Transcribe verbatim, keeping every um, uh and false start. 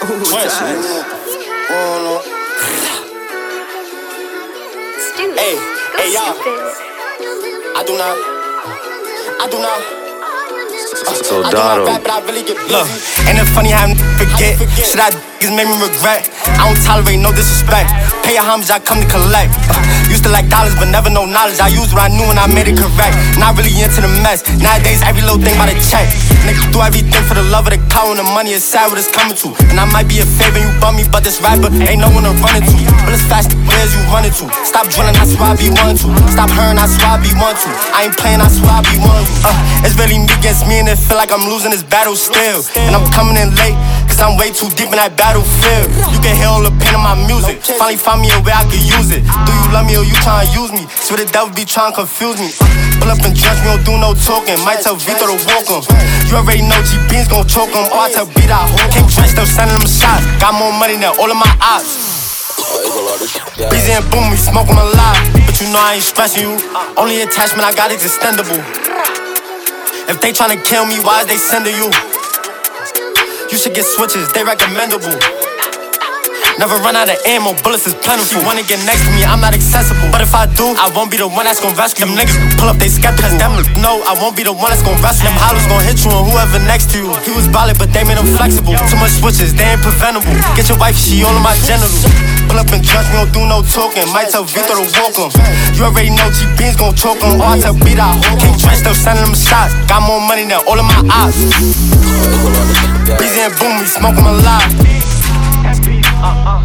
Hey, hey, y'all. I do not. I do not. So Dotto. Look, ain't it funny how I forget? Shit I niggas made me regret. I don't tolerate no disrespect. Pay your homage, I come to collect. uh, Used to like dollars, but never no knowledge. I used what I knew and I made it correct. Not really into the mess. Nowadays, every little thing by the check. Niggas do everything for the love of the cow, and the money is sad what it's coming to. And I might be a favor, you bum me, but this rapper ain't no one to run into. But it's fast, where's you running to? Stop drilling, I swear I be one to. Stop hurting, I swear I be one to. I ain't playing, I swear I be one to. uh, It's really me against me, and it feel like I'm losing this battle still. And I'm coming in late, cause I'm way too deep in that battlefield. You can hear all the pain in my music. Finally find me a way I can use it. Do you love me or you tryna use me? Swear the devil be tryna confuse me. Pull up and judge me, don't do no talking. Might tell Vito to walk him. You already know G-Beans gon' choke him. Or I tell B that can't trust, still sending them shots. Got more money than all of my ops. Busy and boom, we smoke 'em alive. But you know I ain't stressing you. Only attachment I got is extendable. If they tryna kill me, why is they sending you? You should get switches, they recommendable. Never run out of ammo, bullets is plentiful. You wanna get next to me, I'm not accessible. But if I do, I won't be the one that's gon' rescue. Them niggas pull up they skeptics. Them no, I won't be the one that's gon' rescue. Them hollows gon' hit you and whoever next to you. He was ballin', but they made him flexible. Too much switches, they ain't preventable. Get your wife, she all of my genitals. Pull up and judge me, don't do no talking. Might tell Vito to walk him. You already know G-Beans gon' choke him. Or I tell B that can't trust, still sending them shots. Got more money than all of my ops. Breezy and boom, we smoke 'em alive.